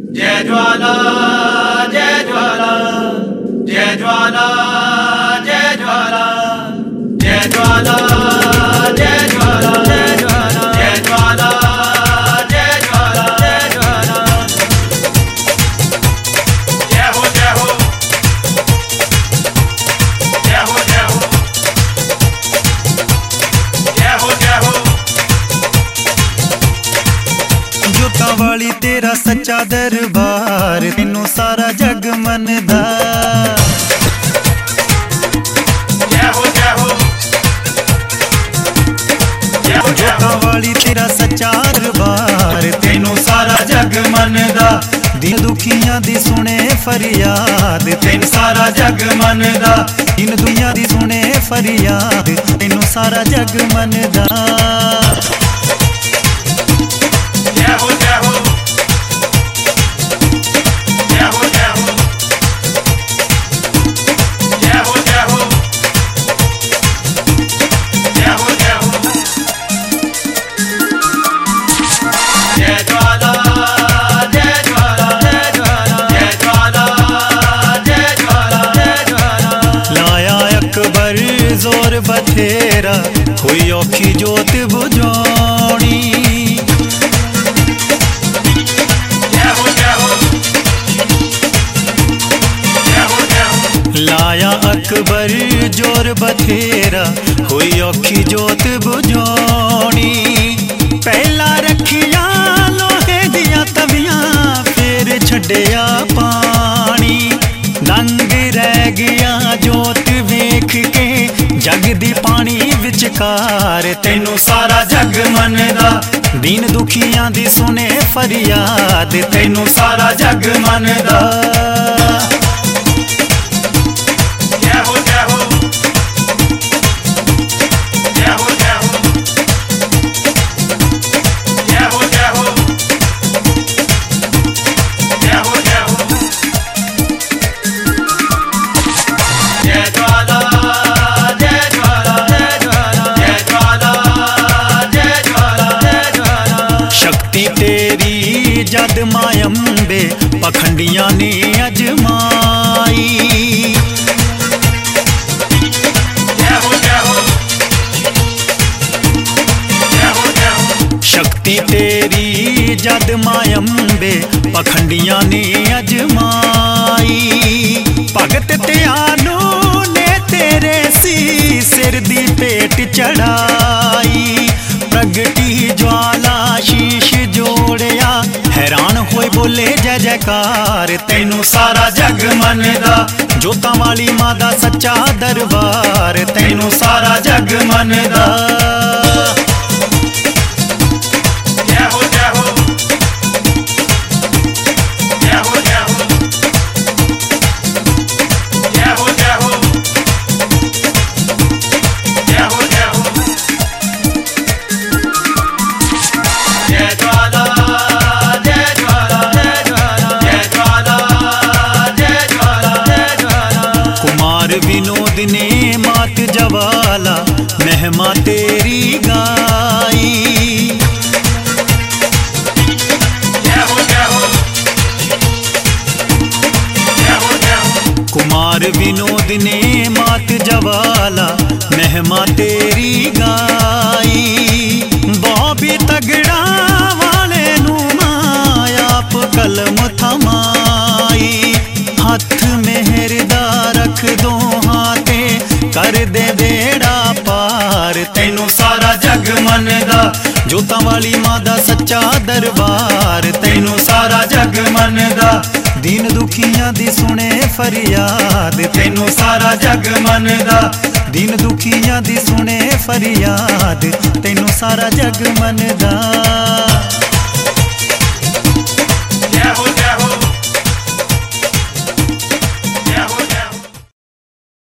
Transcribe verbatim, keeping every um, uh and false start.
जय ज्वाला जय ज्वाला जय ज्वाला जय ज्वाला जय ज्वाला जय ज्वाला जय ज्वाला जय ज्वाला जय ज्वाला जय ज्वाला जय हो जय हो जय हो जय हो जय हो जय हो जोतां वाली तेरा सच्चा दरबार तेनू सारा जग मनदा। जोतां वाली तेरा सच्चा दरबार तेनू सारा जग मनदा। दिन दुखियां दी सुने फरियाद तेन सारा जग मनदा। दिन दुनिया दी सुने फरियाद तेनू सारा जग मनदा। जय हो जय हो जय हो जय हो जय हो जय हो जय हो जय हो जय ज्वाला जय ज्वाला जय ज्वाला जय ज्वाला जय ज्वाला जय ज्वाला। लाया अकबर जोर बथेरा हुई औखी जोत बुझानी। लाया अकबर जोर बथेरा हुई औखी जोत बुझानी। पहला रखिया लोहे दिया तवियां फिर छड्डिया पानी। दंग रह गया जोत वेख के जग दी पानी विचकार तेनू सारा जग मनदा। दीन दुखियां दी सुने फरियाद तेनू सारा जग मनदा। तेरी जद मायम्बे पखंडियां ने अजमाई। शक्ति तेरी जद मायम्बे पखंडियां ने अजमाई। भगत त्यानू ने तेरे सी सिर दी पेट चढ़ाई। प्रगटी ज्वाला शीश जोड़िया हैरान होए बोले जय जयकार तेनू सारा जग मनदा। जोतां वाली मां दा सच्चा दरबार तेनू सारा जग मनदा। जय हो जय हो जय हो जय हो जय हो जय हो जय हो जय हो जय ज्वाला जय ज्वाला जय ज्वाला जय ज्वाला जय ज्वाला जय ज्वाला। कुमार विनोद ने मात जवाला महिमा तेरी गाई। जय हो जय हो जय हो जय हो कुमार विनोद ने मात जवाला महिमा तेरी गाई। बॉबी तगड़ा वाले नू मायाप कलम थमाई। हथ मेहर दा रख दो हाथे कर दे बेड़ा पार तेनू सारा जग मनदा। जोतां वाली मां दा सच्चा दरबार तेनू सारा जग मनदा। दीन दुखियां दी सुने फरियाद तेनू सारा जग मनदा। दीन दुखियां दी सुने फरियाद तेनू सारा जग मनदा।